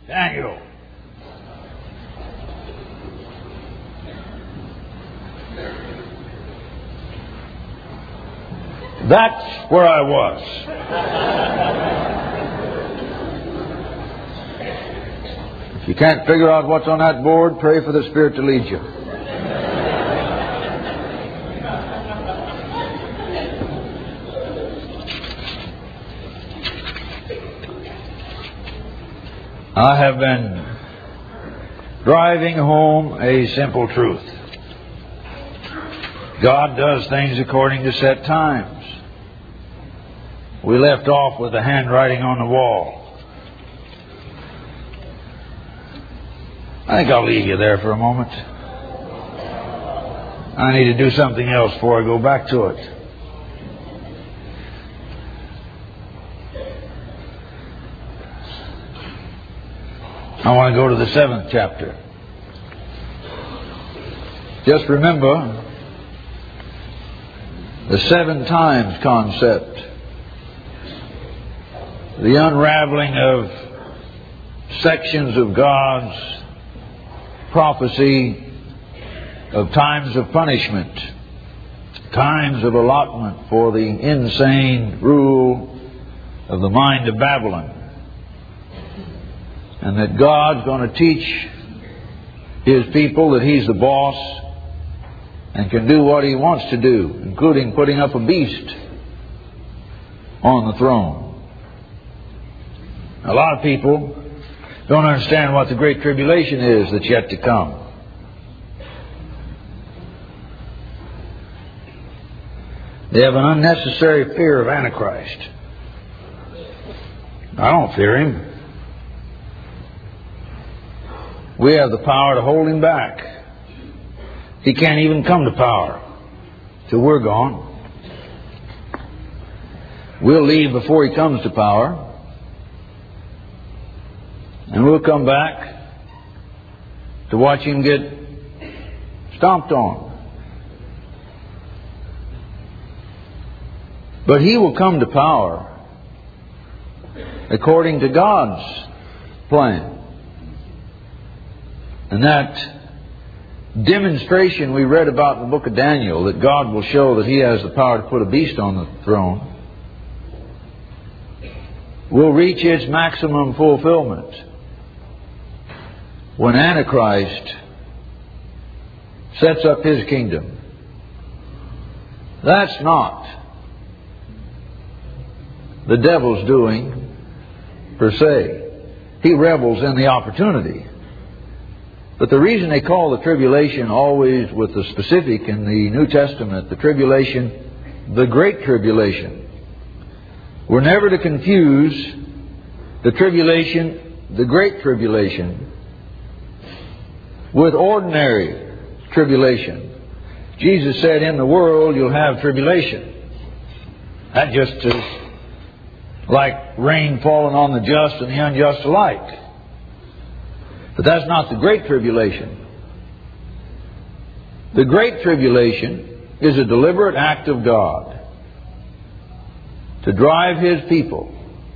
Daniel. That's where I was. If you can't figure out what's on that board, pray for the Spirit to lead you. I have been driving home a simple truth. God does things according to set times. We left off with the handwriting on the wall. I think I'll leave you there for a moment. I need to do something else before I go back to it. I want to go to the 7th chapter. Just remember the 7 times concept. The unraveling of sections of God's prophecy of times of punishment, times of allotment for the insane rule of the mind of Babylon. And that God's going to teach His people that He's the boss and can do what He wants to do, including putting up a beast on the throne. A lot of people don't understand what the Great Tribulation is that's yet to come. They have an unnecessary fear of Antichrist. I don't fear him. We have the power to hold him back. He can't even come to power till we're gone. We'll leave before he comes to power. And we'll come back to watch him get stomped on. But he will come to power according to God's plan. And that demonstration we read about in the book of Daniel, that God will show that He has the power to put a beast on the throne, will reach its maximum fulfillment when Antichrist sets up his kingdom. That's not the devil's doing per se. He revels in the opportunity. But the reason they call the tribulation always with the specific in the New Testament, the tribulation, the Great Tribulation. We're never to confuse the tribulation, the Great Tribulation, with ordinary tribulation. Jesus said, in the world you'll have tribulation. That just is like rain falling on the just and the unjust alike. But that's not the Great Tribulation. The Great Tribulation is a deliberate act of God to drive His people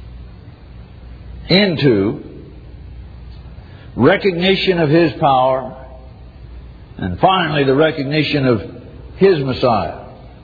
into recognition of His power and finally the recognition of His Messiah.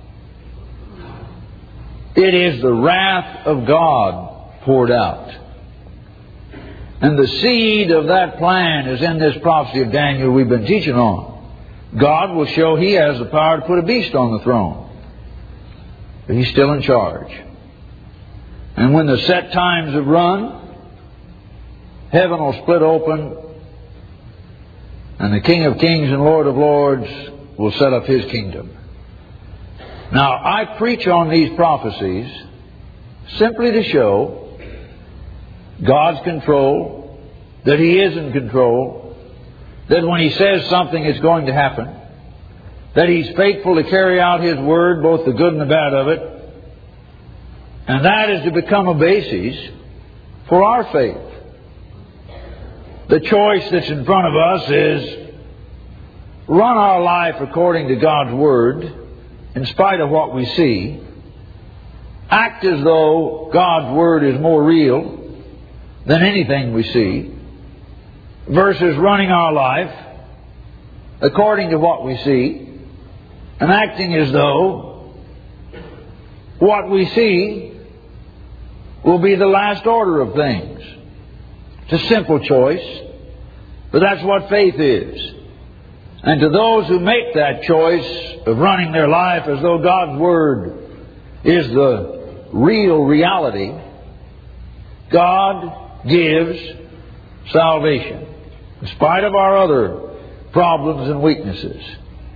It is the wrath of God poured out. And the seed of that plan is in this prophecy of Daniel we've been teaching on. God will show He has the power to put a beast on the throne. But He's still in charge. And when the set times have run, heaven will split open and the King of Kings and Lord of Lords will set up His kingdom. Now, I preach on these prophecies simply to show God's control, that He is in control, that when He says something is going to happen, that He's faithful to carry out His word, both the good and the bad of it, and that is to become a basis for our faith. The choice that's in front of us is run our life according to God's word, in spite of what we see, act as though God's word is more real than anything we see, versus running our life according to what we see and acting as though what we see will be the last order of things. It's a simple choice, but that's what faith is. And to those who make that choice of running their life as though God's Word is the real reality, God gives salvation, in spite of our other problems and weaknesses.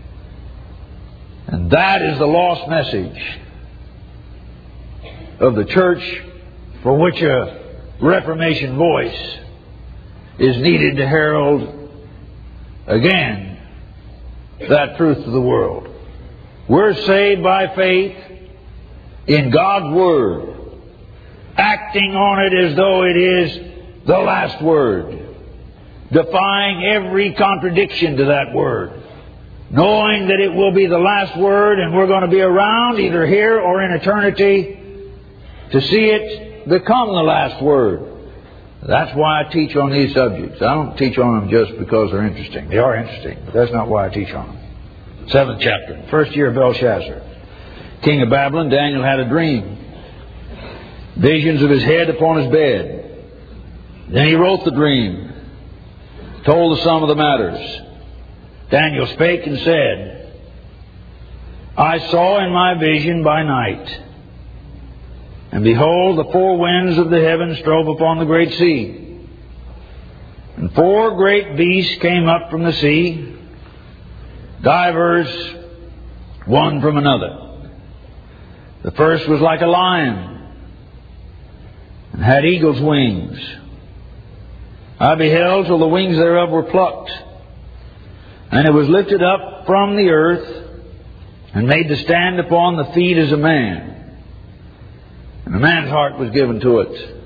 And that is the lost message of the church, for which a Reformation voice is needed to herald again that truth to the world. We're saved by faith in God's Word, acting on it as though it is the last word, defying every contradiction to that word, knowing that it will be the last word and we're going to be around either here or in eternity to see it become the last word. That's why I teach on these subjects. I don't teach on them just because they're interesting. They are interesting, but that's not why I teach on them. 7th chapter, first year of Belshazzar, king of Babylon. Daniel had a dream, visions of his head upon his bed. Then he wrote the dream, told the sum of the matters. Daniel spake and said, I saw in my vision by night, and behold, the four winds of the heavens strove upon the great sea. And four great beasts came up from the sea, divers one from another. The first was like a lion, and had eagle's wings. I beheld till the wings thereof were plucked, and it was lifted up from the earth, and made to stand upon the feet as a man. And a man's heart was given to it.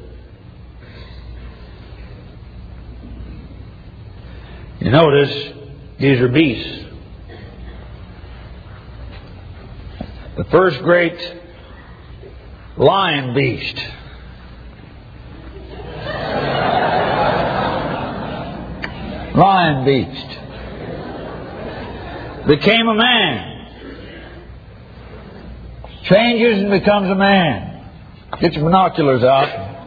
You notice, these are beasts. The first great lion beast became a man, changes and becomes a man. Get your binoculars out.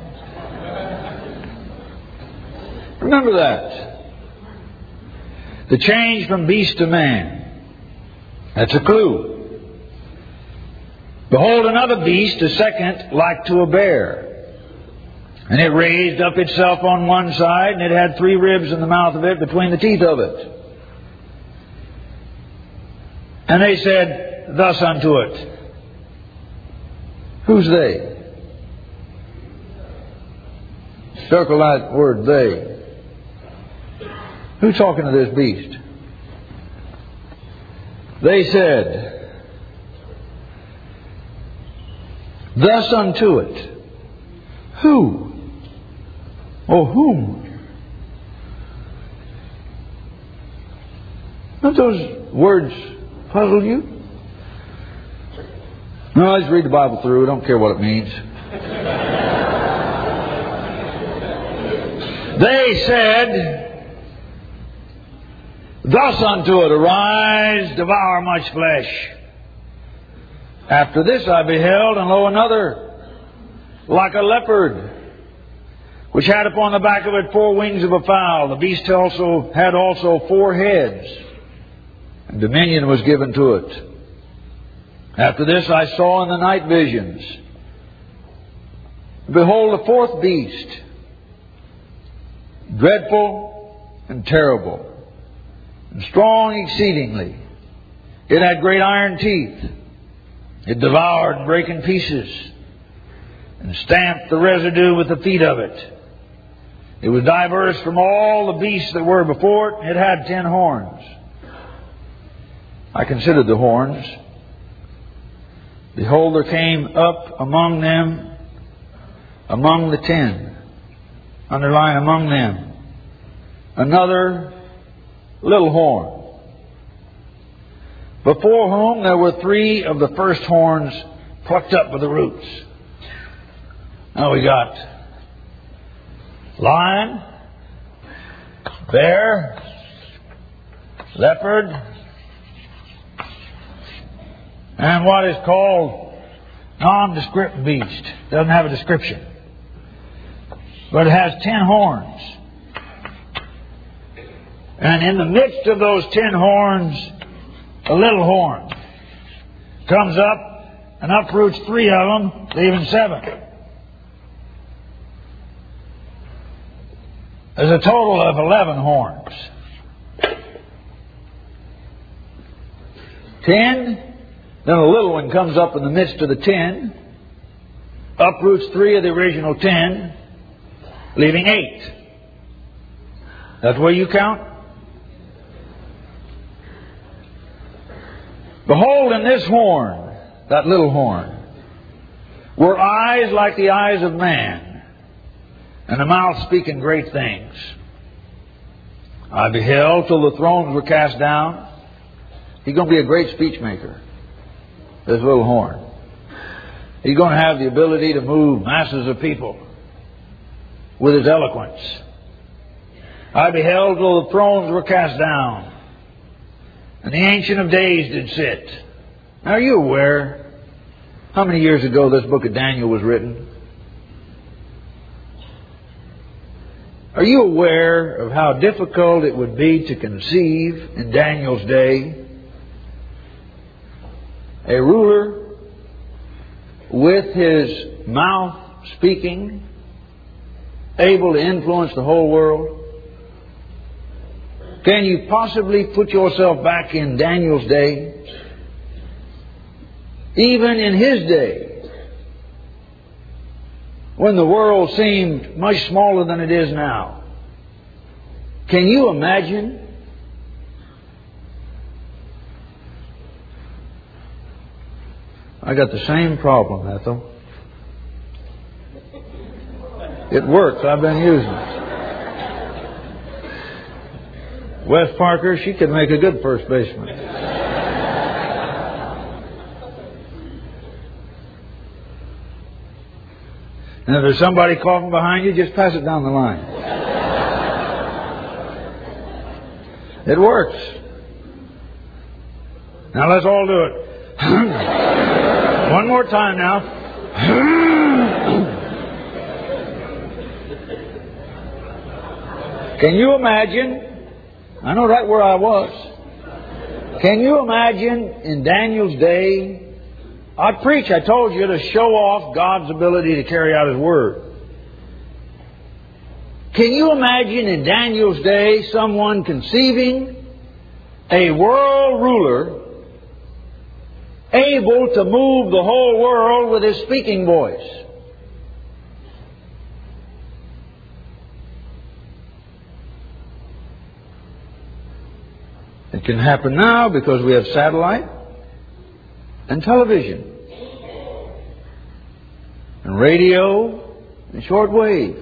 Remember that. The change from beast to man. That's a clue. Behold, another beast, a second, like to a bear. And it raised up itself on one side, and it had 3 ribs in the mouth of it, between the teeth of it. And they said thus unto it. Who's they? Circle that word, they. Who's talking to this beast? They said, thus unto it. Who? Or whom? Don't those words puzzle you? No, I just read the Bible through. I don't care what it means. They said, thus unto it, arise, devour much flesh. After this I beheld, and lo, another, like a leopard, which had upon the back of it 4 wings of a fowl. The beast also had 4 heads, and dominion was given to it. After this I saw in the night visions, behold, a 4th beast, dreadful and terrible, and strong exceedingly. It had great iron teeth. It devoured and brake in pieces, and stamped the residue with the feet of it. It was diverse from all the beasts that were before it. It had 10 horns. I considered the horns. Behold, there came up among them, among the 10, underline among them, another little horn, before whom there were 3 of the first horns plucked up by the roots. Now we got lion, bear, leopard, and what is called nondescript beast. Doesn't have a description. But it has 10 horns. And in the midst of those 10 horns, a little horn comes up and uproots 3 of them, leaving 7. There's a total of 11 horns. 10, then a little one comes up in the midst of the 10, uproots 3 of the original 10, leaving 8. That's where you count? Behold, in this horn, that little horn, were eyes like the eyes of man, and a mouth speaking great things. I beheld till the thrones were cast down. He's going to be a great speech maker, this little horn. He's going to have the ability to move masses of people with his eloquence. I beheld till the thrones were cast down, and the Ancient of Days did sit. Now, are you aware how many years ago this book of Daniel was written? Are you aware of how difficult it would be to conceive in Daniel's day a ruler with his mouth speaking, able to influence the whole world? Can you possibly put yourself back in Daniel's day? Even in his day, when the world seemed much smaller than it is now. Can you imagine? I got the same problem, Ethel. It works. I've been using it. Wes Parker, she could make a good first baseman. And if there's somebody coughing behind you, just pass it down the line. It works. Now let's all do it. One more time now. Can you imagine? I know right where I was. Can you imagine in Daniel's day? I'd preach, I told you, to show off God's ability to carry out His Word. Can you imagine in Daniel's day someone conceiving a world ruler able to move the whole world with his speaking voice? It can happen now because we have satellite and television and radio and shortwave.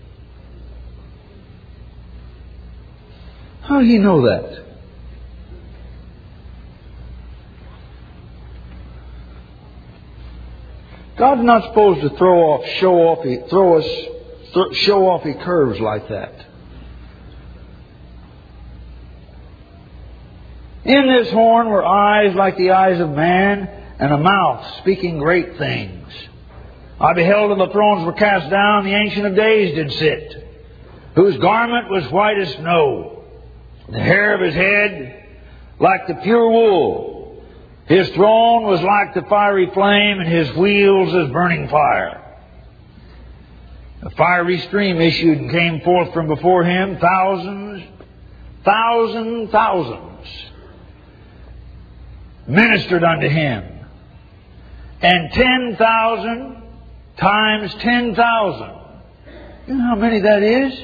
How do you know that? God's not supposed to show off He curves like that. In this horn were eyes like the eyes of man, and a mouth speaking great things. I beheld, and the thrones were cast down, the Ancient of Days did sit, whose garment was white as snow, the hair of his head like the pure wool. His throne was like the fiery flame, and his wheels as burning fire. A fiery stream issued and came forth from before him. Thousands ministered unto him. And 10,000 times 10,000. You know how many that is?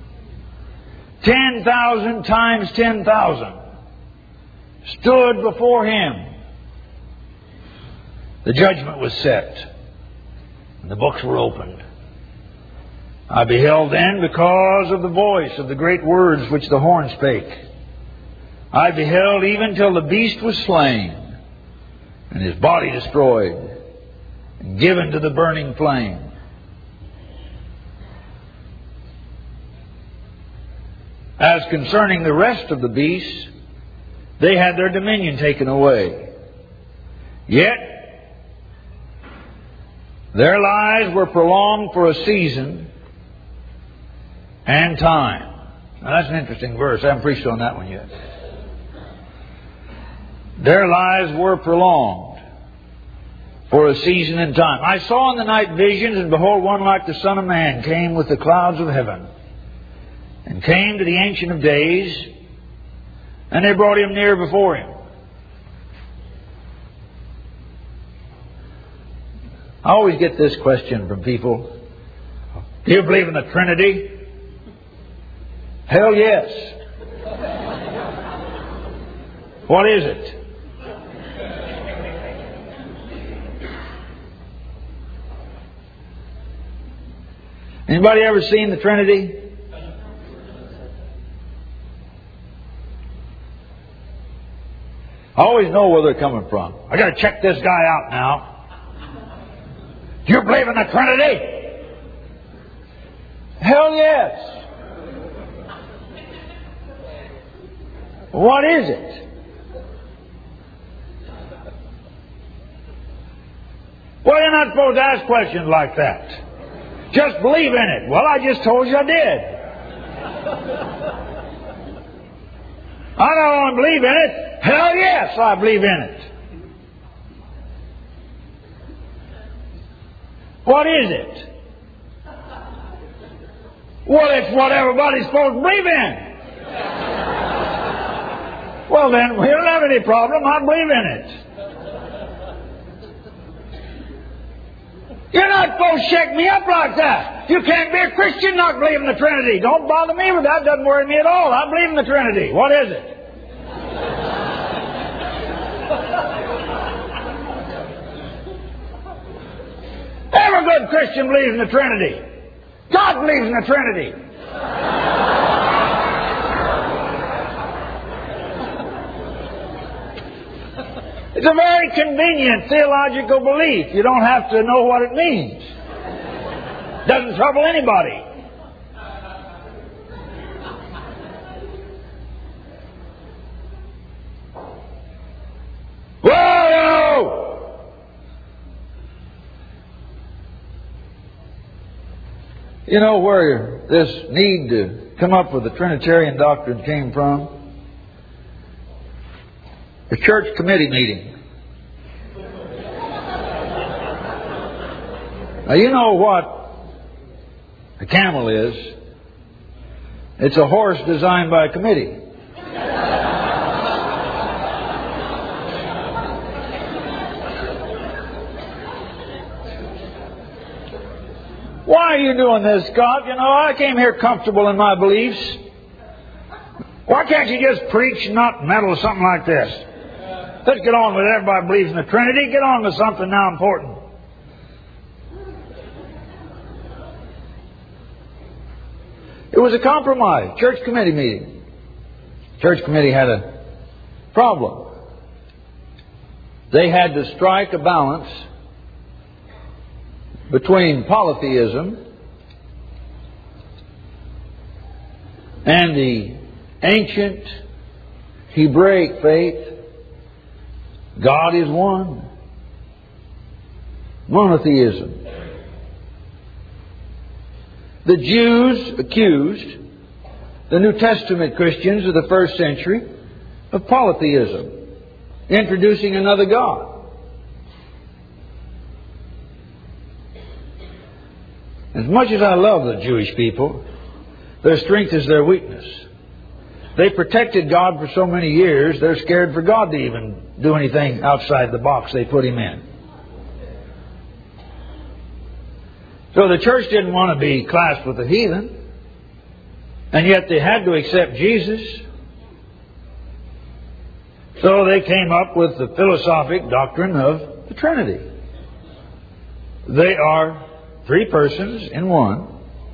10,000 times 10,000 stood before him. The judgment was set, and the books were opened. I beheld then, because of the voice of the great words which the horn spake, I beheld even till the beast was slain, and his body destroyed, and given to the burning flame. As concerning the rest of the beasts, they had their dominion taken away. Yet their lives were prolonged for a season and time. Now that's an interesting verse. I haven't preached on that one yet. Their lives were prolonged for a season and time. I saw in the night visions, and behold, one like the Son of Man came with the clouds of heaven, and came to the Ancient of Days, and they brought him near before him. I always get this question from people. Do you believe in the Trinity? Hell yes. What is it? Anybody ever seen the Trinity? I always know where they're coming from. I got to check this guy out now. Do you believe in the Trinity? Hell yes. What is it? Well, you're not supposed to ask questions like that. Just believe in it. Well, I just told you I did. I don't want to believe in it. Hell yes, I believe in it. What is it? Well, it's what everybody's supposed to believe in. Well, then, we don't have any problem. I believe in it. You're not supposed to shake me up like that. You can't be a Christian not believe in the Trinity. Don't bother me with that. It doesn't worry me at all. I believe in the Trinity. What is it? Every good Christian believes in the Trinity. God believes in the Trinity. It's a very convenient theological belief. You don't have to know what it means. Doesn't trouble anybody. Whoa! You know where this need to come up with the Trinitarian doctrine came from? The church committee meeting. Now you know what a camel is. It's a horse designed by a committee. Why are you doing this, God? You know, I came here comfortable in my beliefs. Why can't you just preach and not meddle with something like this? Let's get on with it. Everybody believes in the Trinity. Get on with something now important. It was a compromise. Church committee meeting. Church committee had a problem. They had to strike a balance between polytheism and the ancient Hebraic faith. God is one. Monotheism. The Jews accused the New Testament Christians of the first century of polytheism, introducing another God. As much as I love the Jewish people, their strength is their weakness. They protected God for so many years, they're scared for God to even do anything outside the box they put Him in. So the church didn't want to be classed with the heathen, and yet they had to accept Jesus. So they came up with the philosophic doctrine of the Trinity. They are three persons in one.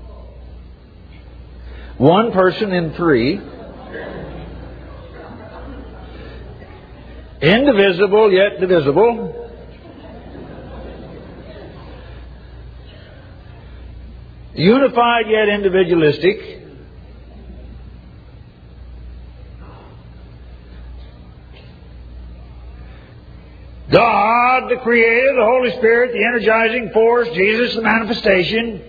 One person in three. Indivisible yet divisible. Unified yet individualistic. God, the Creator, the Holy Spirit, the energizing force, Jesus, the manifestation.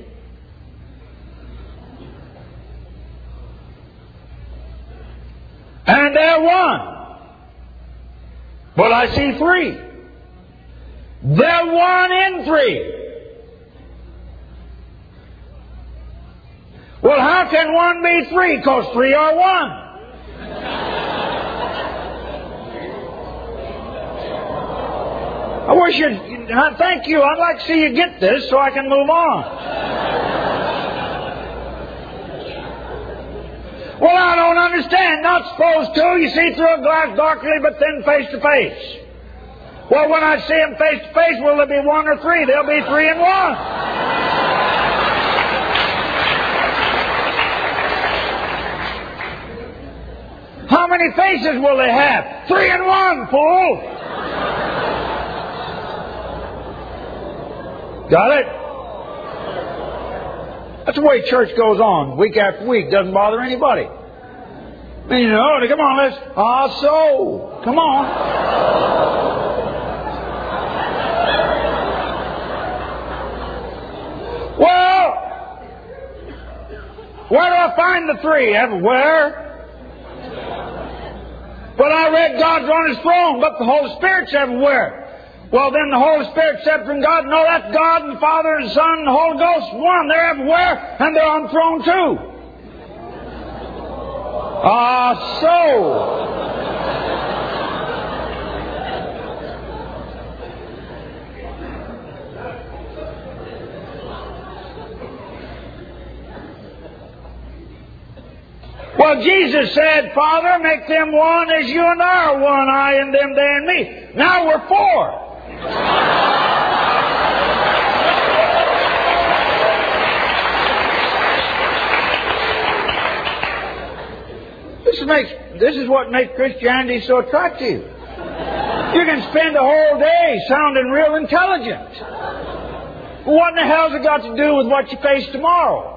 And they're one. But I see three. They're one in three. Well, how can one be three? Because three are one. I wish you'd... Thank you. I'd like to see you get this so I can move on. Well, I don't understand. Not supposed to. You see through a glass darkly, but then face to face. Well, when I see them face to face, will there be one or three? There'll be three and one. How many faces will they have? 3 and 1, fool! Got it? That's the way church goes on, week after week. Doesn't bother anybody. And you know, come on, let's... so... Come on. Well, where do I find the three? Everywhere. But I read God's on His throne, but the Holy Spirit's everywhere. Well, then the Holy Spirit said from God, no, that's God and the Father and the Son and the Holy Ghost. One, they're everywhere, and they're on the throne too. So... Well, Jesus said, Father, make them one as you and I are one, I and them, they and me. Now we're 4. This is what makes Christianity so attractive. You can spend a whole day sounding real intelligent. What in the hell's it got to do with what you face tomorrow?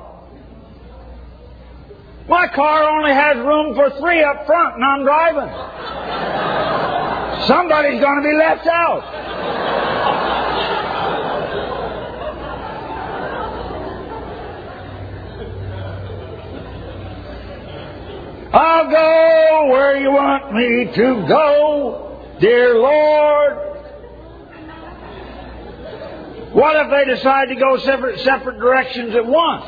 My car only has room for 3 up front, and I'm driving. Somebody's going to be left out. I'll go where you want me to go, dear Lord. What if they decide to go separate directions at once?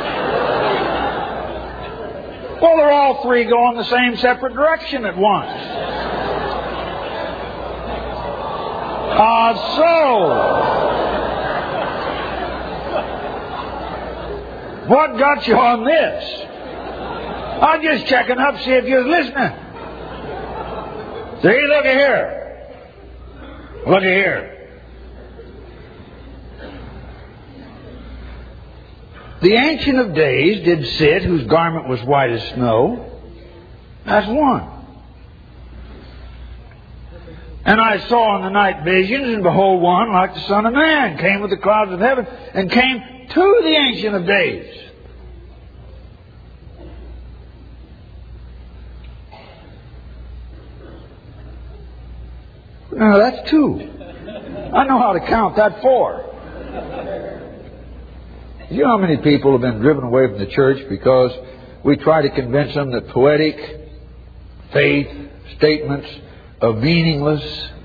Well, they're all 3 going the same separate direction at once. What got you on this? I'm just checking up to see if you're listening. See, look at here. Look at here. The Ancient of Days did sit, whose garment was white as snow. That's one. And I saw in the night visions, and behold, one like the Son of Man came with the clouds of heaven, and came to the Ancient of Days. Now that's 2. I know how to count that 4. You know how many people have been driven away from the church because we try to convince them that poetic faith statements of meaningless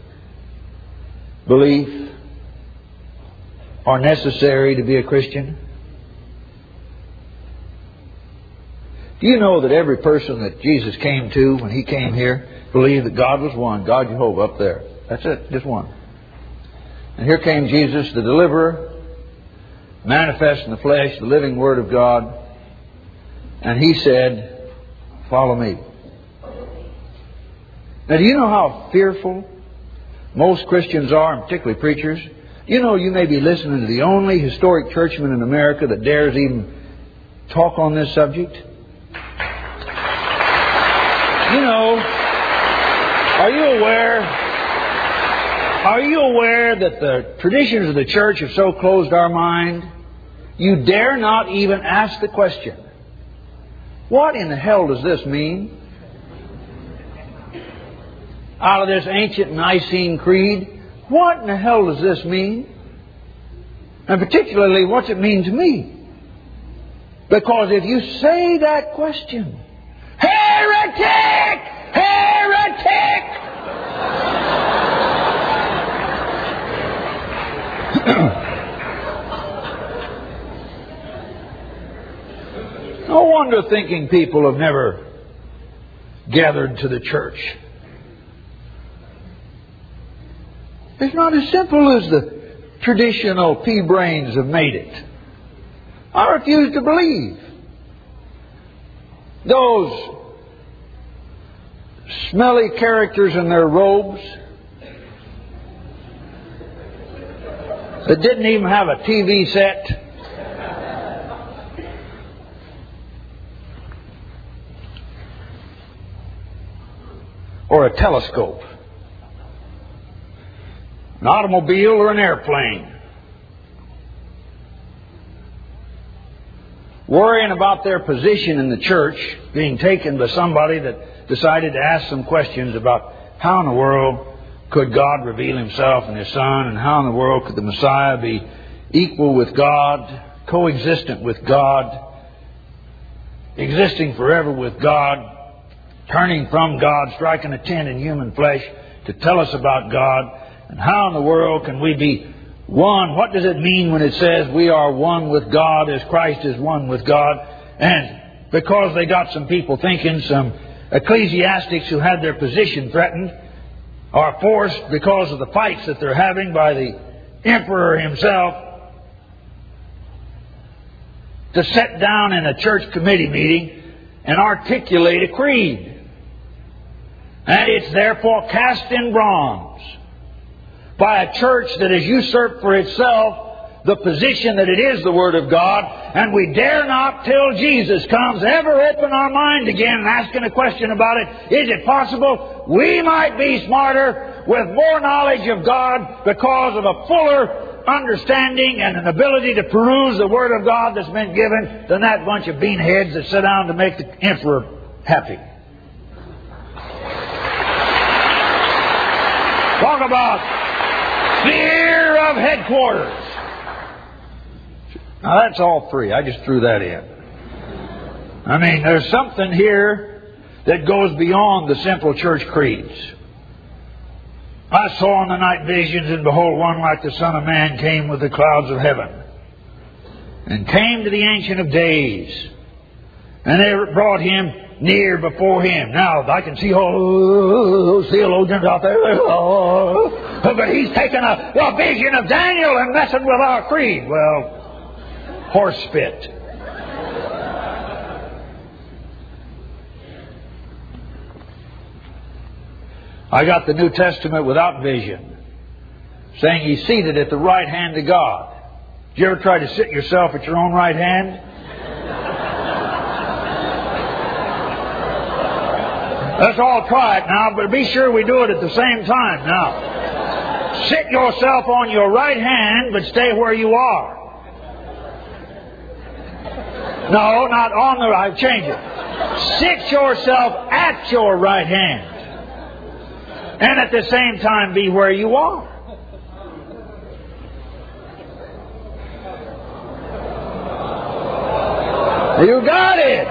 belief are necessary to be a Christian? Do you know that every person that Jesus came to when He came here believed that God was one, God Jehovah up there? That's it, just one. And here came Jesus, the deliverer, manifest in the flesh, the living Word of God. And He said, follow me. Now, do you know how fearful most Christians are, and particularly preachers? You know, you may be listening to the only historic churchman in America that dares even talk on this subject. You know, are you aware that the traditions of the church have so closed our mind, you dare not even ask the question, what in the hell does this mean? Out of this ancient Nicene Creed, what in the hell does this mean? And particularly, what's it mean to me? Because if you say that question, heretic! Heretic! No wonder thinking people have never gathered to the church. It's not as simple as the traditional pea-brains have made it. I refuse to believe those smelly characters in their robes that didn't even have a TV set, or a telescope, an automobile or an airplane, worrying about their position in the church being taken by somebody that decided to ask some questions about how in the world could God reveal Himself in His Son, and how in the world could the Messiah be equal with God, coexistent with God, existing forever with God, turning from God, striking a tent in human flesh to tell us about God. And how in the world can we be one? What does it mean when it says we are one with God as Christ is one with God? And because they got some people thinking, some ecclesiastics who had their position threatened, are forced, because of the fights that they're having by the emperor himself, to sit down in a church committee meeting and articulate a creed. And it's therefore cast in bronze by a church that has usurped for itself the position that it is the Word of God, and we dare not, till Jesus comes, ever open our mind again and asking a question about it. Is it possible we might be smarter with more knowledge of God because of a fuller understanding and an ability to peruse the Word of God that's been given than that bunch of beanheads that sit down to make the emperor happy? Talk about fear of headquarters. Now that's all free. I just threw that in. I mean, there's something here that goes beyond the simple church creeds. I saw in the night visions, and behold, one like the Son of Man came with the clouds of heaven, and came to the Ancient of Days, and they brought Him near before Him. Now, I can see all those theologians out there, but he's taken a vision of Daniel and messing with our creed. Well, horse spit. I got the New Testament without vision, saying He's seated at the right hand of God. Did you ever try to sit yourself at your own right hand? Let's all try it now, but be sure we do it at the same time. Now, sit yourself on your right hand, but stay where you are. No, not on the right. Change it. Sit yourself at your right hand, and at the same time be where you are. You got it.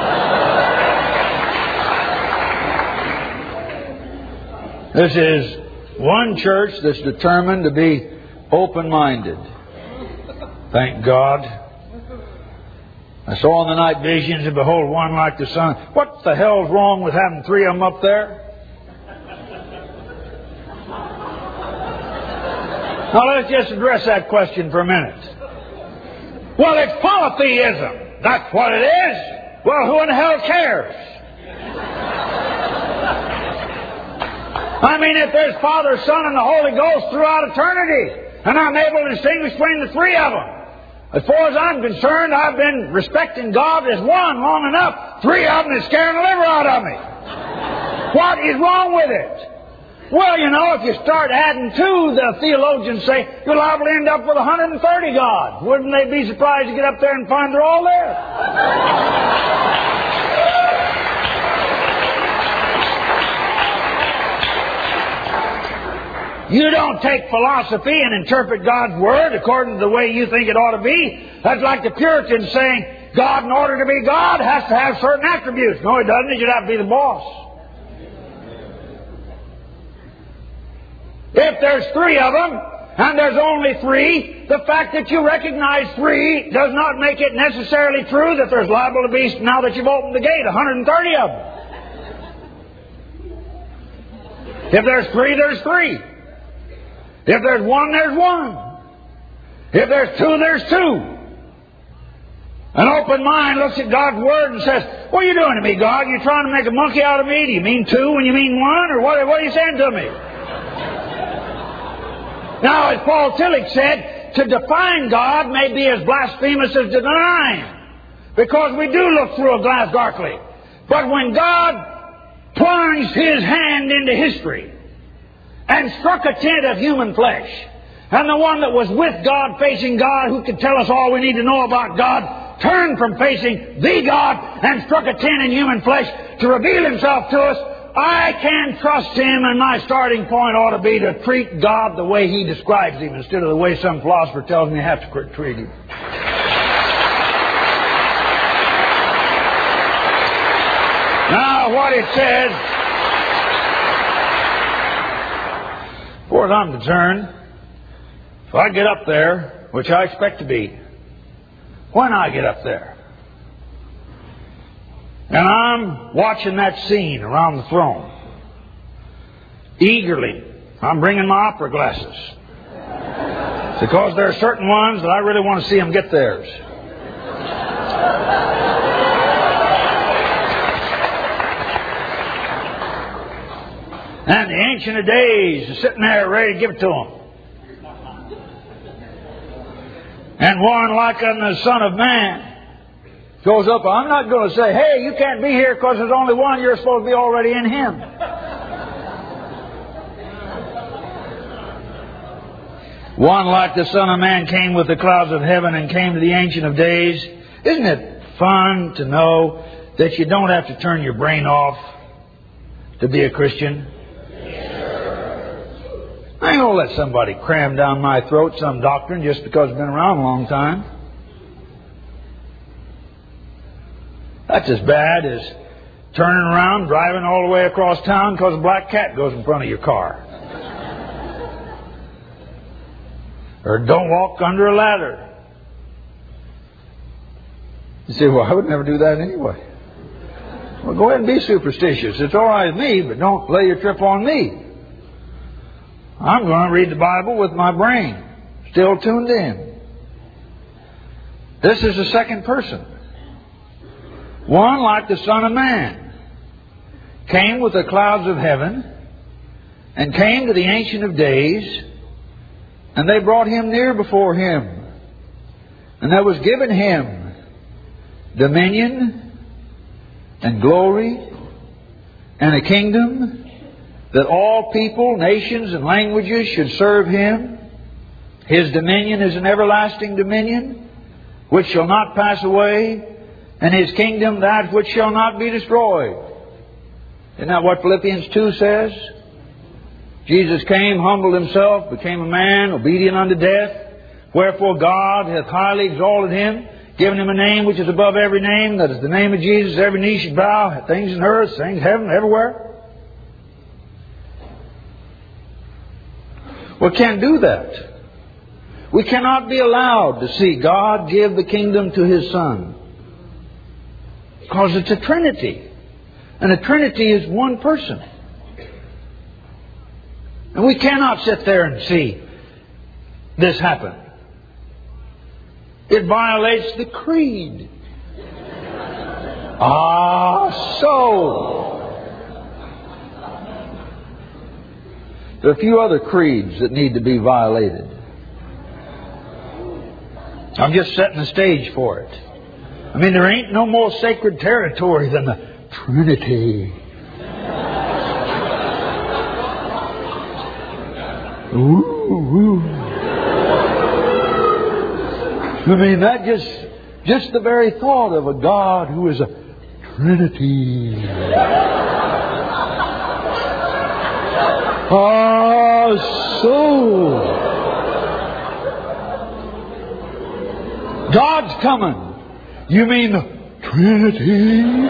This is one church that's determined to be open-minded. Thank God. I saw in the night visions, and behold, one like the Son. What the hell's wrong with having three of them up there? Now let's just address that question for a minute. Well, it's polytheism. That's what it is. Well, who in the hell cares? I mean, if there's Father, Son, and the Holy Ghost throughout eternity, and I'm able to distinguish between the three of them, as far as I'm concerned, I've been respecting God as one long enough. Three of them is scaring the liver out of me. What is wrong with it? Well, you know, if you start adding to, the theologians say, you're liable to end up with 130 gods. Wouldn't they be surprised to get up there and find they're all there? You don't take philosophy and interpret God's Word according to the way you think it ought to be. That's like the Puritans saying, God, in order to be God, has to have certain attributes. No, He doesn't. He should have to be the boss. If there's three of them, and there's only three, the fact that you recognize three does not make it necessarily true that there's liable to be, now that you've opened the gate, 130 of them. If there's three, there's three. If there's one, there's one. If there's two, there's two. An open mind looks at God's Word and says, what are you doing to me, God? You trying to make a monkey out of me? Do you mean two when you mean one? Or what are you saying to me? Now, as Paul Tillich said, to define God may be as blasphemous as to deny Him, because we do look through a glass darkly. But when God plunged His hand into history and struck a tent of human flesh, and the one that was with God, facing God, who could tell us all we need to know about God, turned from facing the God and struck a tent in human flesh to reveal Himself to us, I can trust Him, and my starting point ought to be to treat God the way He describes Him instead of the way some philosopher tells me I have to treat Him. Now, what it says, as far as I'm concerned, if I get up there, which I expect to be, when I get up there, and I'm watching that scene around the throne, eagerly, I'm bringing my opera glasses, because there are certain ones that I really want to see them get theirs. And the Ancient of Days is sitting there ready to give it to them. And one like unto the Son of Man goes up. I'm not going to say, hey, you can't be here because there's only one. You're supposed to be already in Him. One like the Son of Man came with the clouds of heaven and came to the Ancient of Days. Isn't it fun to know that you don't have to turn your brain off to be a Christian? I ain't going to let somebody cram down my throat some doctrine just because it's been around a long time. That's as bad as turning around, driving all the way across town because a black cat goes in front of your car. Or don't walk under a ladder. You say, well, I would never do that anyway. Well, go ahead and be superstitious. It's all right with me, but don't lay your trip on me. I'm going to read the Bible with my brain still tuned in. This is the second person. One like the Son of Man came with the clouds of heaven and came to the Ancient of Days, and they brought Him near before Him. And there was given Him dominion and glory and a kingdom, that all people, nations, and languages should serve Him. His dominion is an everlasting dominion, which shall not pass away, and His kingdom that which shall not be destroyed. Isn't that what Philippians 2 says? Jesus came, humbled Himself, became a man, obedient unto death. Wherefore God hath highly exalted Him, given Him a name which is above every name, that is the name of Jesus every knee should bow, things in earth, things in heaven, everywhere. We can't do that. We cannot be allowed to see God give the kingdom to His Son, because it's a Trinity. And a Trinity is one person. And we cannot sit there and see this happen. It violates the creed. So there are a few other creeds that need to be violated. I'm just setting the stage for it. I mean, there ain't no more sacred territory than the Trinity. Ooh. I mean, that just the very thought of a God who is a Trinity. so God's coming. You mean the Trinity?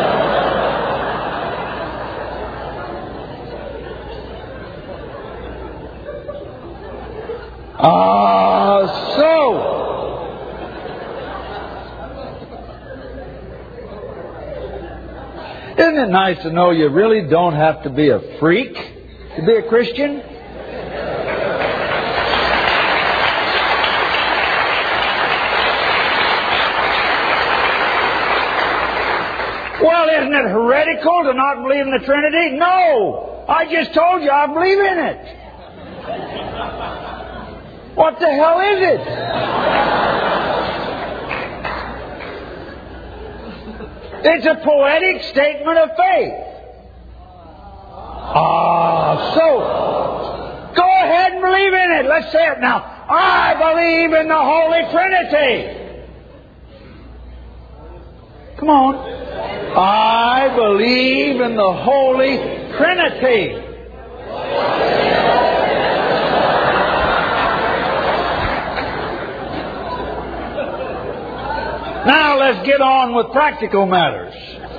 So isn't it nice to know you really don't have to be a freak to be a Christian? Well, isn't it heretical to not believe in the Trinity? No! I just told you I believe in it. What the hell is it? It's a poetic statement of faith. So go ahead and believe in it. Let's say it now. I believe in the Holy Trinity. Come on. I believe in the Holy Trinity. Now let's get on with practical matters.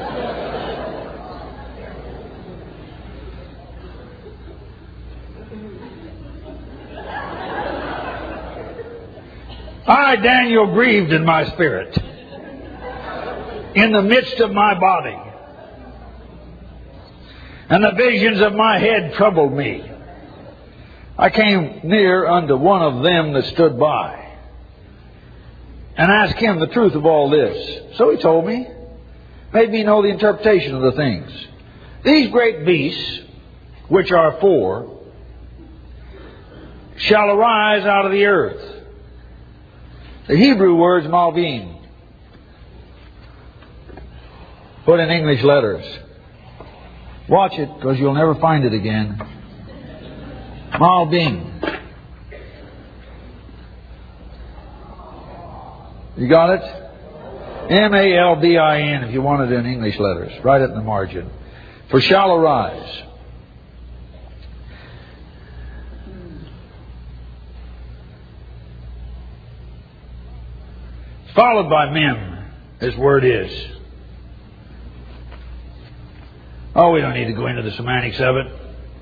I, Daniel, grieved in my spirit, in the midst of my body, and the visions of my head troubled me. I came near unto one of them that stood by, and asked him the truth of all this. So he told me, made me know the interpretation of the things. These great beasts, which are four, shall arise out of the earth. The Hebrew word's Malbim, put in English letters. Watch it, because you'll never find it again. Malbim. You got it? Malbin, if you want it in English letters. Write it in the margin. For shall arise. Followed by mem, this word is. Oh, we don't need to go into the semantics of it.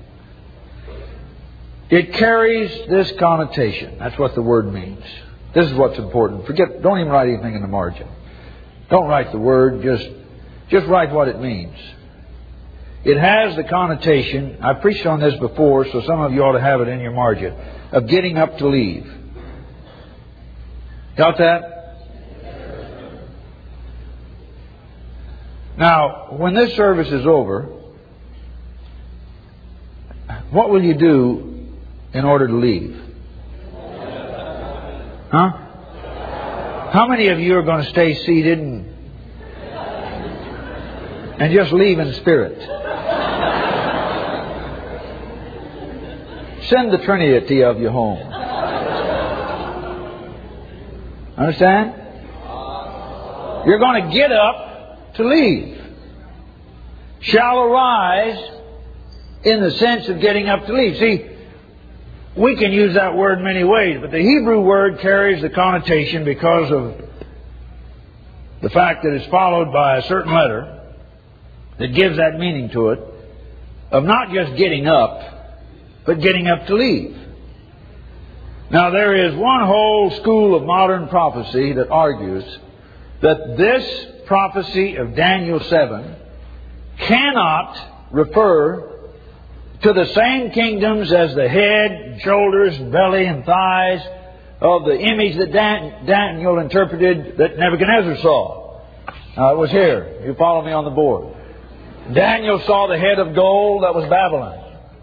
It carries this connotation. That's what the word means. This is what's important. Don't even write anything in the margin. Don't write the word, just write what it means. It has the connotation, I preached on this before, so some of you ought to have it in your margin, of getting up to leave. Got that? Now, when this service is over, what will you do in order to leave? Huh? How many of you are going to stay seated and just leave in spirit? Send the Trinity of you home. Understand? You're going to get up to leave. Shall arise in the sense of getting up to leave. See, we can use that word many ways, but the Hebrew word carries the connotation because of the fact that it's followed by a certain letter that gives that meaning to it, of not just getting up, but getting up to leave. Now, there is one whole school of modern prophecy that argues that this prophecy of Daniel 7 cannot refer to the same kingdoms as the head, shoulders, belly, and thighs of the image that Daniel interpreted that Nebuchadnezzar saw. Now, it was here. You follow me on the board. Daniel saw the head of gold, that was Babylon.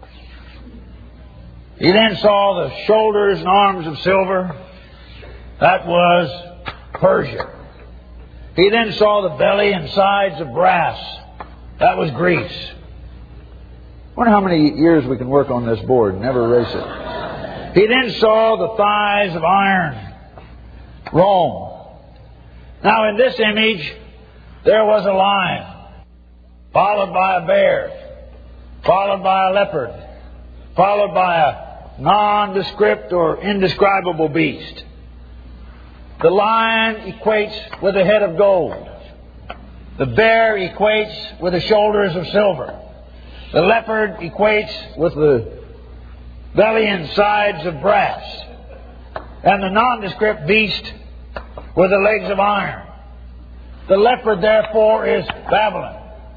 He then saw the shoulders and arms of silver, that was Persia. He then saw the belly and sides of brass, that was Greece. I wonder how many years we can work on this board and never erase it. He then saw the thighs of iron, Rome. Now in this image, there was a lion, followed by a bear, followed by a leopard, followed by a nondescript or indescribable beast. The lion equates with a head of gold. The bear equates with the shoulders of silver. The leopard equates with the belly and sides of brass. And the nondescript beast with the legs of iron. The leopard, therefore, is Babylon.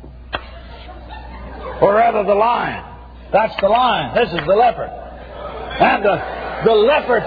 Or rather, the lion. That's the lion. This is the leopard. And the leopard,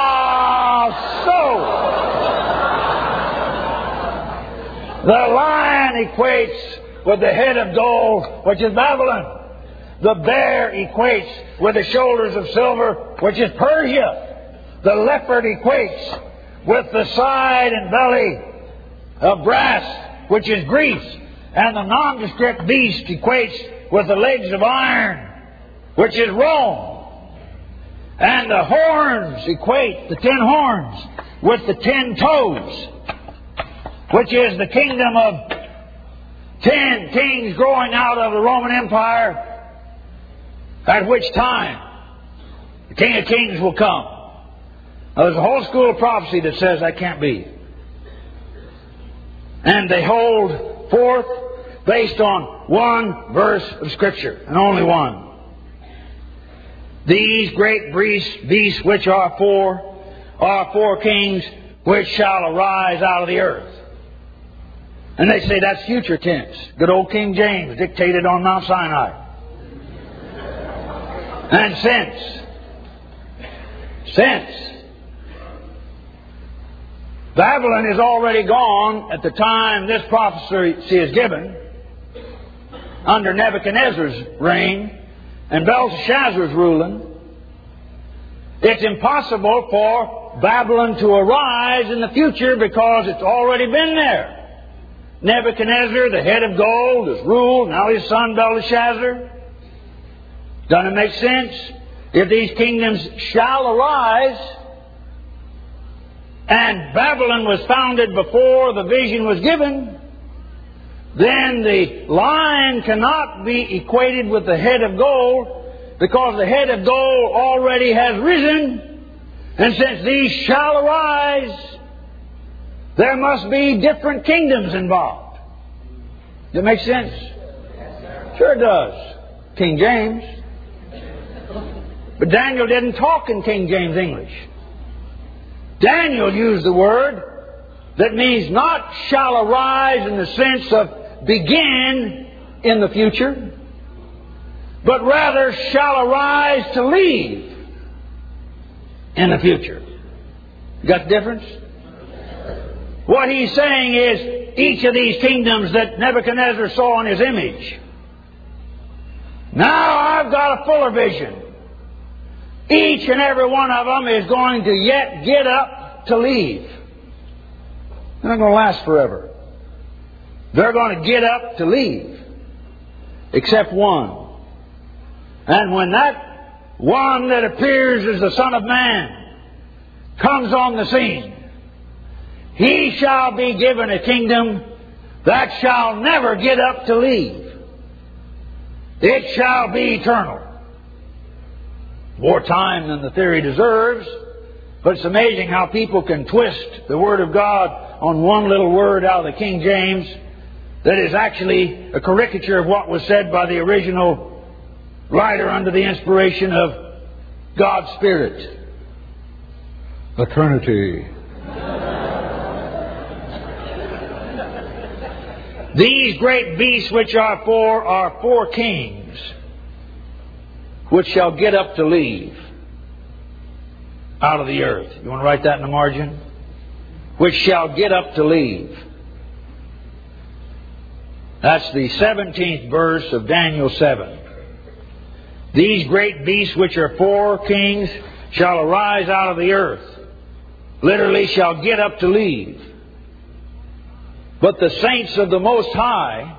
the lion equates with the head of gold, which is Babylon. The bear equates with the shoulders of silver, which is Persia. The leopard equates with the side and belly of brass, which is Greece. And the nondescript beast equates with the legs of iron, which is Rome. And the horns equate, the 10 horns, with the 10 toes, which is the kingdom of 10 kings growing out of the Roman Empire, at which time the King of Kings will come. Now, there's a whole school of prophecy that says that can't be. And they hold forth based on one verse of Scripture, and only one. These great beasts which are four kings which shall arise out of the earth. And they say that's future tense. Good old King James dictated on Mount Sinai. And since Babylon is already gone at the time this prophecy is given, under Nebuchadnezzar's reign and Belshazzar's ruling, it's impossible for Babylon to arise in the future because it's already been there. Nebuchadnezzar, the head of gold, has ruled. Now his son Belshazzar. Doesn't it make sense? If these kingdoms shall arise, and Babylon was founded before the vision was given, then the lion cannot be equated with the head of gold, because the head of gold already has risen. And since these shall arise, there must be different kingdoms involved. Does it make sense? Sure it does. King James. But Daniel didn't talk in King James English. Daniel used the word that means not shall arise in the sense of begin in the future, but rather shall arise to leave in the future. You got the difference? What he's saying is each of these kingdoms that Nebuchadnezzar saw in his image, now I've got a fuller vision. Each and every one of them is going to yet get up to leave. They're not going to last forever. They're going to get up to leave. Except one. And when that one that appears as the Son of Man comes on the scene, he shall be given a kingdom that shall never get up to leave. It shall be eternal. More time than the theory deserves, but it's amazing how people can twist the Word of God on one little word out of the King James that is actually a caricature of what was said by the original writer under the inspiration of God's Spirit. The Trinity. These great beasts which are four kings, which shall get up to leave out of the earth. You want to write that in the margin? Which shall get up to leave. That's the 17th verse of Daniel 7. These great beasts which are four kings shall arise out of the earth. Literally, shall get up to leave. But the saints of the Most High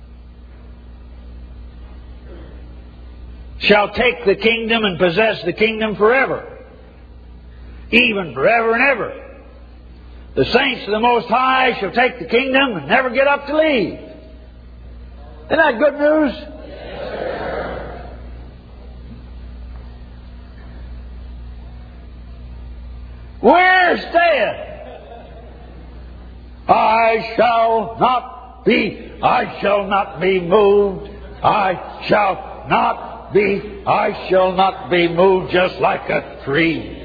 shall take the kingdom and possess the kingdom forever. Even forever and ever. The saints of the Most High shall take the kingdom and never get up to leave. Isn't that good news? Yes, Where stayeth? I shall not be moved. I shall not be moved, just like a tree.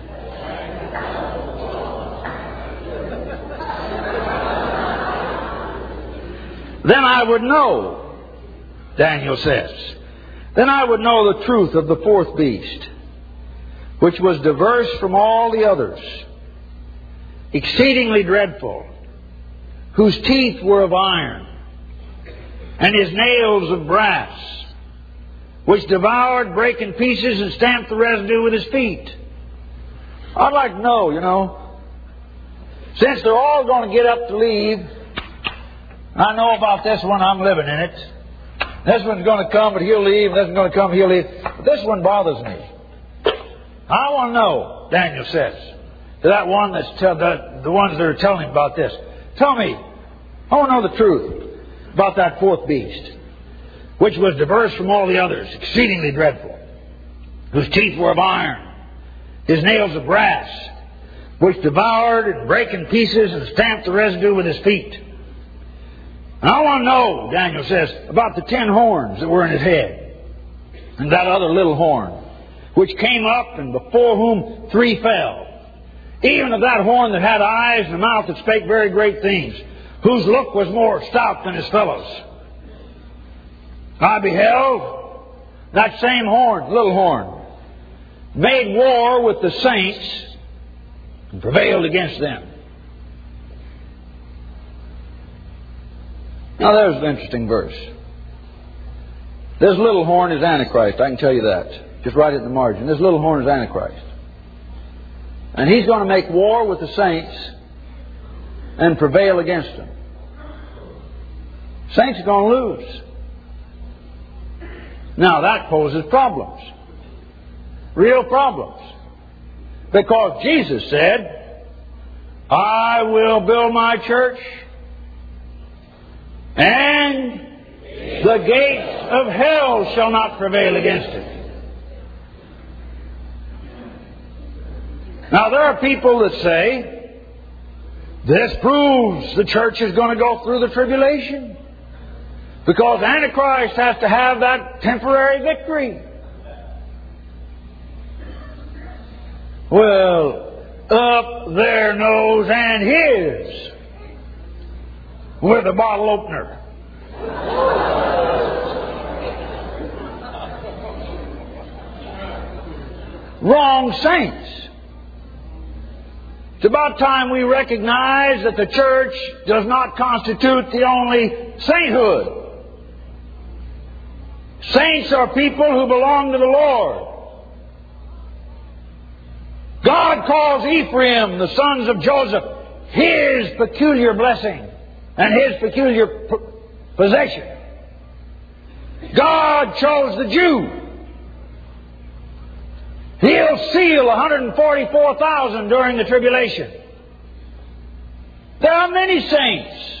Then I would know, Daniel says, then I would know the truth of the fourth beast, which was diverse from all the others, exceedingly dreadful, whose teeth were of iron, and his nails of brass, which devoured, brake in pieces, and stamped the residue with his feet. I'd like to know, since they're all going to get up to leave, I know about this one, I'm living in it. This one's going to come, but he'll leave. This one's going to come, he'll leave. But this one bothers me. I want to know, Daniel says, to that one the ones that are telling him about this. Tell me, I want to know the truth about that fourth beast, which was diverse from all the others, exceedingly dreadful, whose teeth were of iron, his nails of brass, which devoured and brake in pieces and stamped the residue with his feet. And I want to know, Daniel says, about the 10 horns that were in his head, and that other little horn, which came up, and before whom 3 fell. Even of that horn that had eyes and a mouth that spake very great things, whose look was more stout than his fellows. I beheld that same horn, little horn, made war with the saints and prevailed against them. Now there's an interesting verse. This little horn is Antichrist, I can tell you that. Just write it in the margin. This little horn is Antichrist. And he's going to make war with the saints and prevail against them. Saints are going to lose. Now that poses problems. Real problems. Because Jesus said, I will build my church, and the gates of hell shall not prevail against it. Now there are people that say, this proves the church is going to go through the tribulation, because Antichrist has to have that temporary victory. Well, up their nose and his with a bottle opener. Wrong, saints. It's about time we recognize that the church does not constitute the only sainthood. Saints are people who belong to the Lord. God calls Ephraim, the sons of Joseph, His peculiar blessing and His peculiar possession. God chose the Jew. He'll seal 144,000 during the tribulation. There are many saints.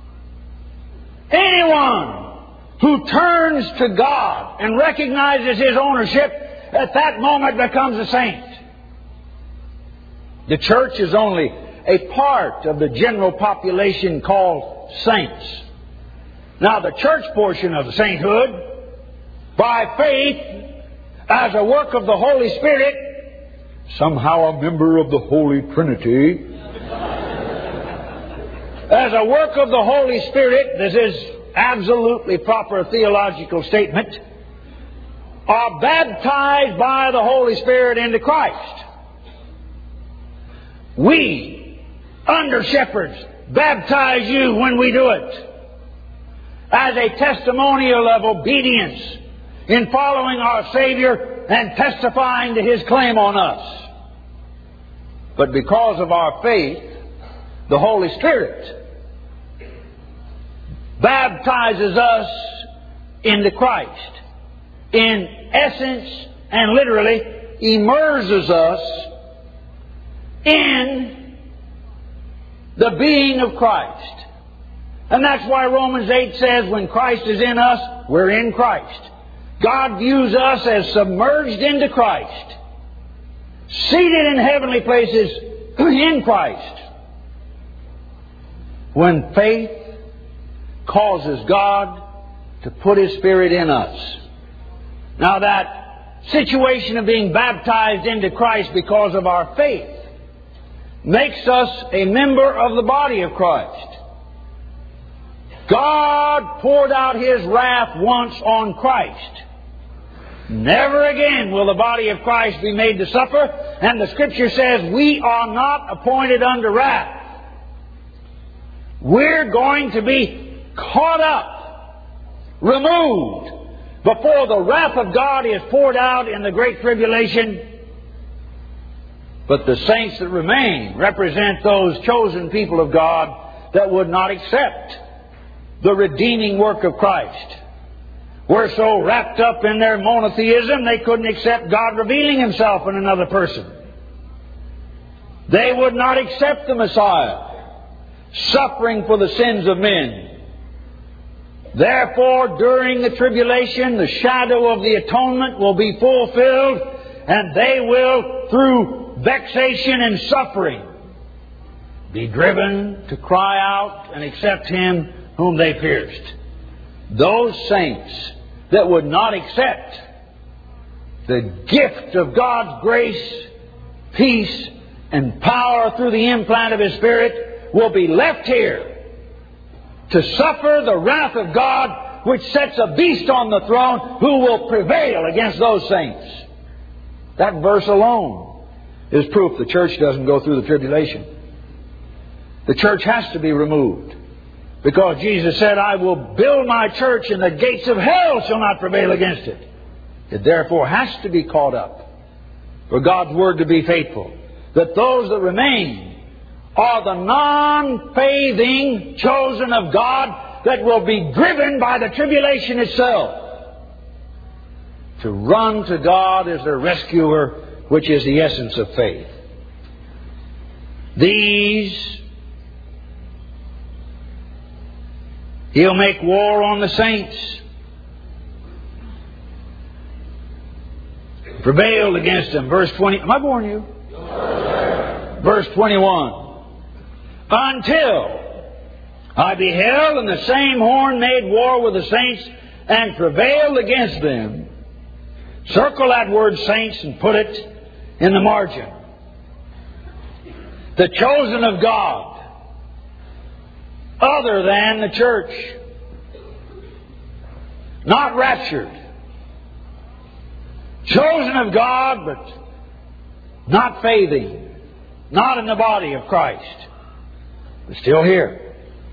Anyone who turns to God and recognizes His ownership at that moment becomes a saint. The church is only a part of the general population called saints. Now the church portion of the sainthood, by faith, as a work of the Holy Spirit, somehow a member of the Holy Trinity, as a work of the Holy Spirit, this is absolutely proper theological statement, are baptized by the Holy Spirit into Christ. We, under shepherds, baptize you when we do it as a testimonial of obedience in following our Savior and testifying to His claim on us. But because of our faith, the Holy Spirit baptizes us into Christ. In essence and literally immerses us in the being of Christ. And that's why Romans 8 says when Christ is in us, we're in Christ. God views us as submerged into Christ. seated in heavenly places in Christ. When faith causes God to put His Spirit in us. Now that situation of being baptized into Christ because of our faith makes us a member of the body of Christ. God poured out His wrath once on Christ. Never again will the body of Christ be made to suffer, and the Scripture says we are not appointed unto wrath. We're going to be caught up, removed, before the wrath of God is poured out in the great tribulation. But the saints that remain represent those chosen people of God that would not accept the redeeming work of Christ. Were so wrapped up in their monotheism, they couldn't accept God revealing Himself in another person. They would not accept the Messiah suffering for the sins of men. Therefore, during the tribulation, the shadow of the atonement will be fulfilled, and they will, through vexation and suffering, be driven to cry out and accept Him whom they pierced. Those saints that would not accept the gift of God's grace, peace, and power through the implant of His Spirit will be left here to suffer the wrath of God, which sets a beast on the throne who will prevail against those saints. That verse alone is proof the church doesn't go through the tribulation. The church has to be removed, because Jesus said, I will build my church and the gates of hell shall not prevail against it. It therefore has to be caught up for God's Word to be faithful, that those that remain are the non-faithing chosen of God that will be driven by the tribulation itself to run to God as their rescuer, which is the essence of faith. These, He'll make war on the saints, prevailed against them. Verse 20. Am I boring you? No, verse 21. Until I beheld, and the same horn made war with the saints, and prevailed against them. Circle that word saints and put it in the margin. The chosen of God, other than the church. Not raptured. Chosen of God, but not faithing. Not in the body of Christ. But still here.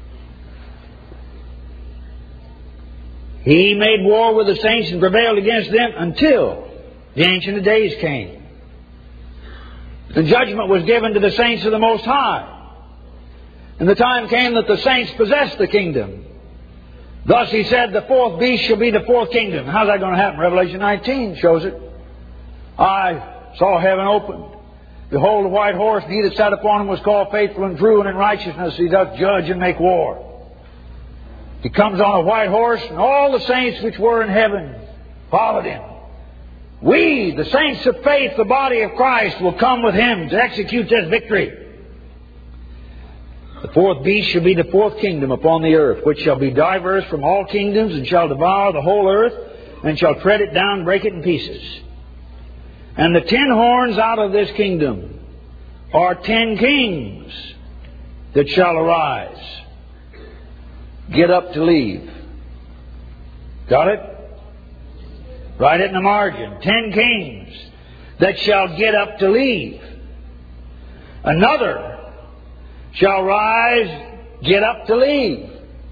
He made war with the saints and prevailed against them until the Ancient of Days came. The judgment was given to the saints of the Most High. And the time came that the saints possessed the kingdom. Thus He said, the fourth beast shall be the fourth kingdom. How's that going to happen? Revelation 19 shows it. I saw heaven opened. Behold, a white horse, and He that sat upon him was called Faithful and True, and in righteousness He doth judge and make war. He comes on a white horse, and all the saints which were in heaven followed Him. We, the saints of faith, the body of Christ, will come with Him to execute this victory. The fourth beast shall be the fourth kingdom upon the earth, which shall be diverse from all kingdoms, and shall devour the whole earth, and shall tread it down and break it in pieces. And the 10 horns out of this kingdom are 10 kings that shall arise. Get up to leave. Got it? Write it in the margin. 10 kings that shall get up to leave. Another shall rise, get up to leave.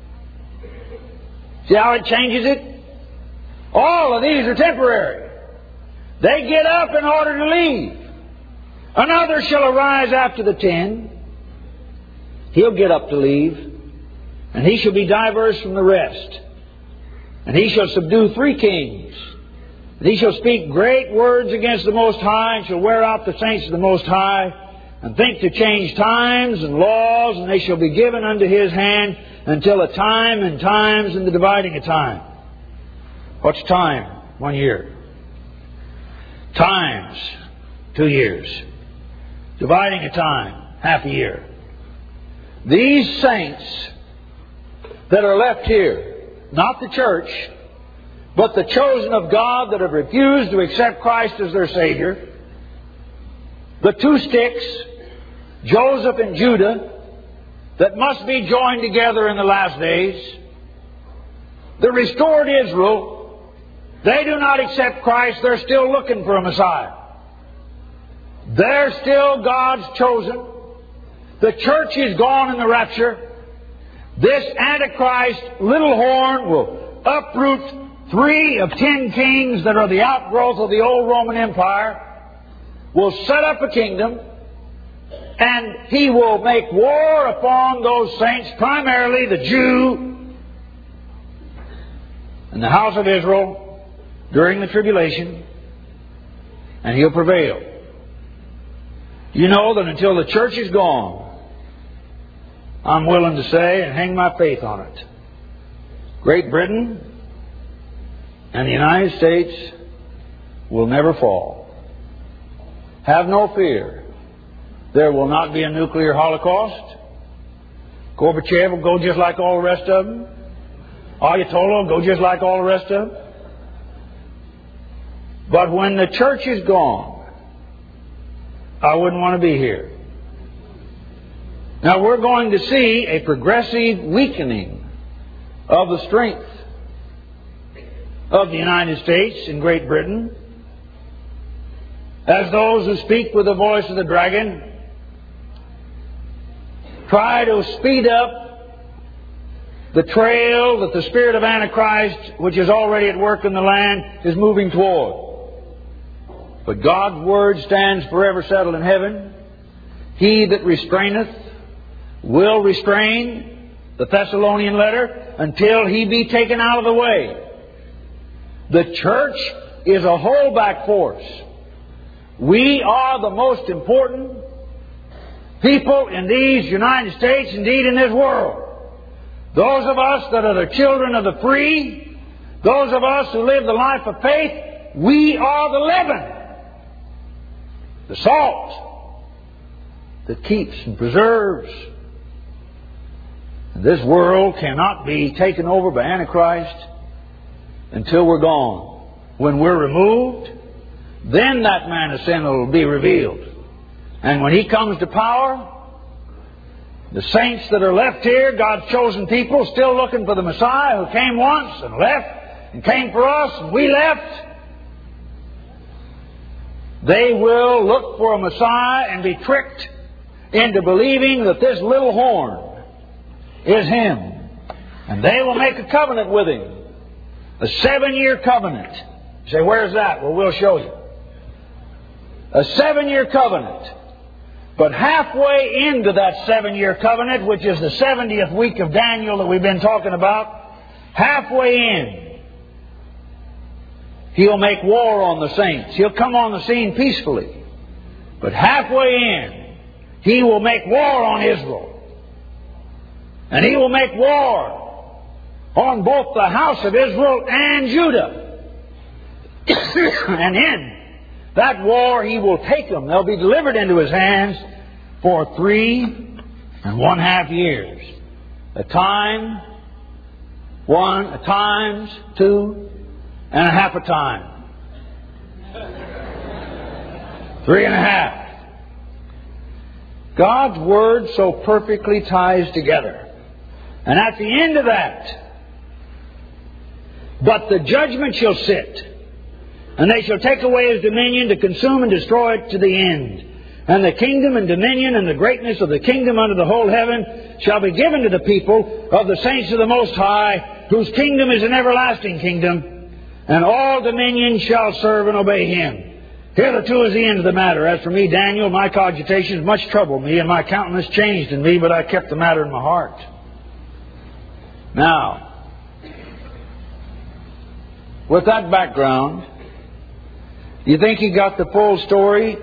See how it changes it? All of these are temporary. They get up in order to leave. Another shall arise after the 10. He'll get up to leave. And he shall be diverse from the rest. And he shall subdue 3 kings. And he shall speak great words against the Most High, and shall wear out the saints of the Most High, and think to change times and laws, and they shall be given unto His hand until a time and times and the dividing of time. What's time? 1 year. Times. 2 years. Dividing a time, half a year. These saints that are left here, not the church, but the chosen of God that have refused to accept Christ as their Savior, the two sticks, Joseph and Judah, that must be joined together in the last days, the restored Israel, they do not accept Christ. They're still looking for a Messiah. They're still God's chosen. The church is gone in the rapture. This Antichrist little horn will uproot 3 of 10 kings that are the outgrowth of the old Roman Empire, will set up a kingdom, and he will make war upon those saints, primarily the Jew and the house of Israel, during the tribulation, and he'll prevail. You know that until the church is gone, I'm willing to say and hang my faith on it, Great Britain and the United States will never fall. Have no fear. There will not be a nuclear holocaust. Gorbachev will go just like all the rest of them. Ayatollah will go just like all the rest of them. But when the church is gone, I wouldn't want to be here. Now we're going to see a progressive weakening of the strength of the United States and Great Britain, as those who speak with the voice of the dragon try to speed up the trail that the spirit of Antichrist, which is already at work in the land, is moving toward. But God's Word stands forever settled in heaven. He that restraineth will restrain, the Thessalonian letter, until he be taken out of the way. The church is a holdback force. We are the most important people in these United States, indeed in this world. Those of us that are the children of the free, those of us who live the life of faith, we are the leaven, the salt that keeps and preserves. This world cannot be taken over by Antichrist until we're gone. When we're removed, then that man of sin will be revealed. And when he comes to power, the saints that are left here, God's chosen people, still looking for the Messiah who came once and left and came for us and we left, they will look for a Messiah and be tricked into believing that this little horn is Him. And they will make a covenant with Him. A 7-year covenant. You say, where's that? Well, we'll show you. A 7-year covenant. But halfway into that 7-year covenant, which is the 70th week of Daniel that we've been talking about, halfway in, He'll make war on the saints. He'll come on the scene peacefully. But halfway in, He will make war on Israel. And He will make war on both the house of Israel and Judah. And in that war, He will take them. They'll be delivered into His hands for 3.5 years. A time, 1, a times, 2.5 a time. 3.5. God's Word so perfectly ties together. And at the end of that, but the judgment shall sit, and they shall take away His dominion to consume and destroy it to the end. And the kingdom and dominion and the greatness of the kingdom under the whole heaven shall be given to the people of the saints of the Most High, whose kingdom is an everlasting kingdom, and all dominion shall serve and obey Him. Hitherto is the end of the matter. As for me, Daniel, my cogitations much troubled me, and my countenance changed in me, but I kept the matter in my heart. Now, with that background, you think you got the full story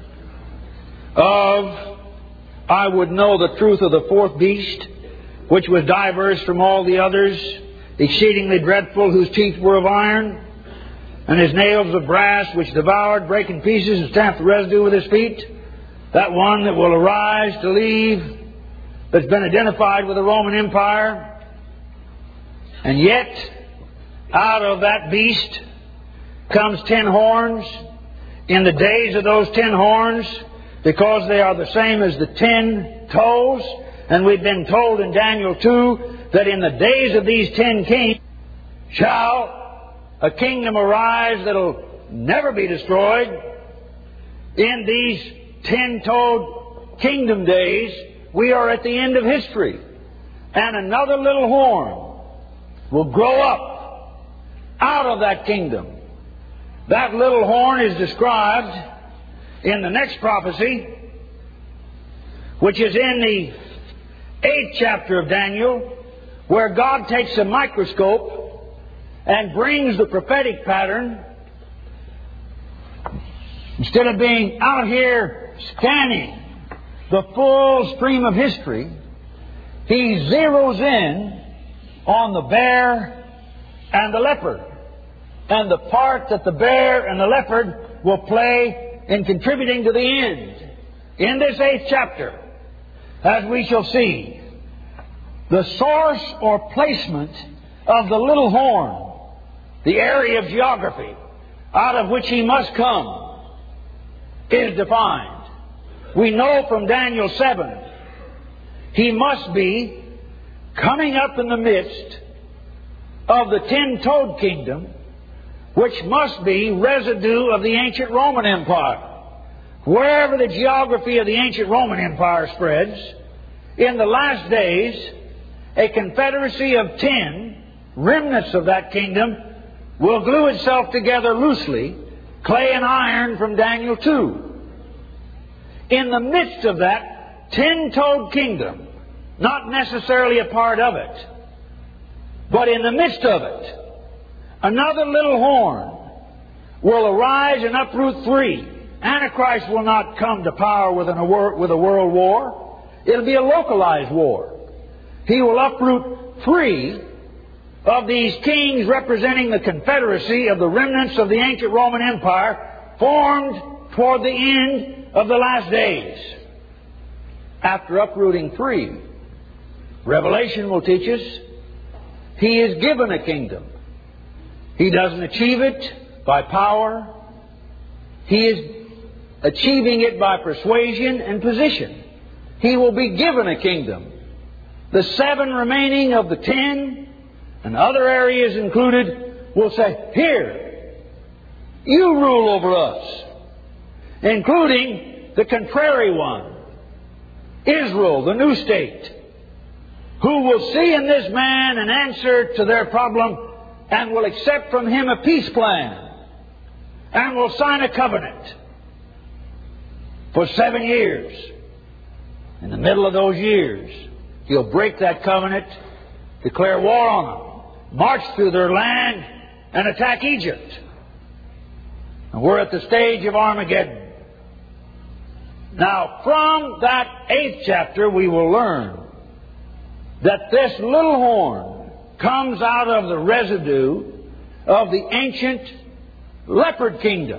of I would know the truth of the fourth beast, which was diverse from all the others, exceedingly dreadful, whose teeth were of iron, and his nails of brass, which devoured, brake in pieces, and stamped the residue with his feet. That one that will arise to leave, that's been identified with the Roman Empire. And yet, out of that beast comes 10 horns. In the days of those 10 horns, because they are the same as the 10 toes, and we've been told in Daniel 2 that in the days of these 10 kings shall a kingdom arise that'll never be destroyed. In these 10-toed kingdom days, we are at the end of history. And another little horn will grow up out of that kingdom. That little horn is described in the next prophecy, which is in the 8th chapter of Daniel, where God takes a microscope and brings the prophetic pattern. Instead of being out here scanning the full stream of history, he zeroes in on the bear and the leopard, and the part that the bear and the leopard will play in contributing to the end. In this 8th chapter, as we shall see, the source or placement of the little horn, the area of geography out of which he must come, is defined. We know from Daniel 7, he must be coming up in the midst of the 10-toed kingdom, which must be residue of the ancient Roman Empire. Wherever the geography of the ancient Roman Empire spreads, in the last days, a confederacy of 10 remnants of that kingdom will glue itself together loosely, clay and iron from Daniel 2. In the midst of that 10-toed kingdom, not necessarily a part of it, but in the midst of it, another little horn will arise and uproot 3. Antichrist will not come to power with a world war. It'll be a localized war. He will uproot 3 of these kings representing the confederacy of the remnants of the ancient Roman Empire formed toward the end of the last days. After uprooting 3, Revelation will teach us he is given a kingdom. He doesn't achieve it by power. He is achieving it by persuasion and position. He will be given a kingdom. The 7 remaining of the 10 and other areas included will say, "Here, you rule over us," including the contrary one, Israel, the new state, who will see in this man an answer to their problem and will accept from him a peace plan and will sign a covenant for 7 years. In the middle of those years, he'll break that covenant, declare war on them, march through their land, and attack Egypt. And we're at the stage of Armageddon. Now, from that 8th chapter, we will learn that this little horn comes out of the residue of the ancient leopard kingdom.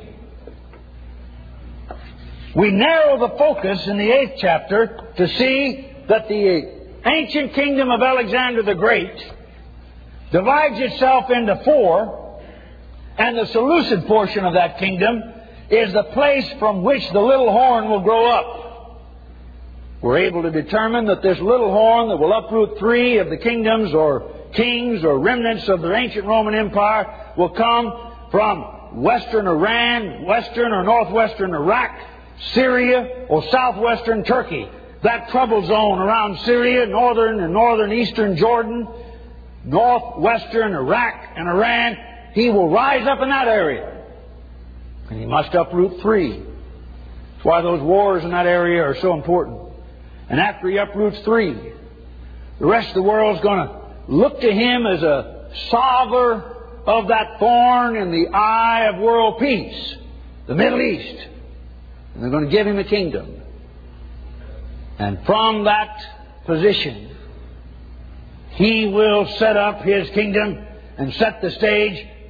We narrow the focus in the 8th chapter to see that the ancient kingdom of Alexander the Great divides itself into 4, and the Seleucid portion of that kingdom is the place from which the little horn will grow up. We're able to determine that this little horn that will uproot 3 of the kingdoms or kings or remnants of the ancient Roman Empire will come from western Iran, western or northwestern Iraq, Syria, or southwestern Turkey. That trouble zone around Syria, northern and northern-eastern Jordan, northwestern Iraq and Iran, he will rise up in that area. And he must uproot 3. That's why those wars in that area are so important. And after he uproots 3, the rest of the world is going to look to him as a solver of that thorn in the eye of world peace, the Middle East. And they're going to give him a kingdom. And from that position, he will set up his kingdom and set the stage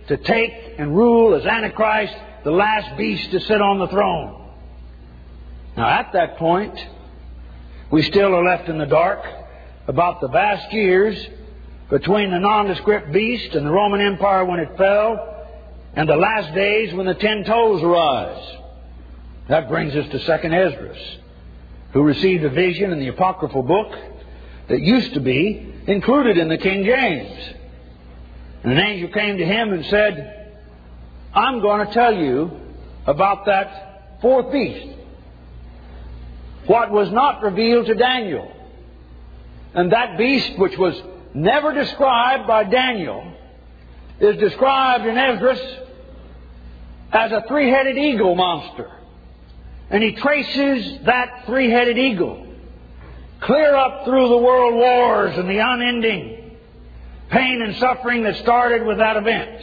to take and rule as Antichrist, the last beast to sit on the throne. Now at that point, we still are left in the dark about the vast years between the nondescript beast and the Roman Empire when it fell, and the last days when the 10 toes arise. That brings us to 2nd Esdras, who received a vision in the apocryphal book that used to be included in the King James. And an angel came to him and said, I'm going to tell you about that fourth beast. What was not revealed to Daniel. And that beast, which was never described by Daniel, is described in Esdras as a three-headed eagle monster. And he traces that three-headed eagle clear up through the world wars and the unending pain and suffering that started with that event.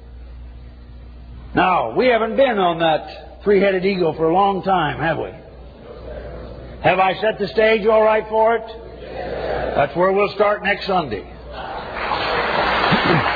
Now, we haven't been on that three-headed eagle for a long time, have we? Have I set the stage all right for it? That's where we'll start next Sunday.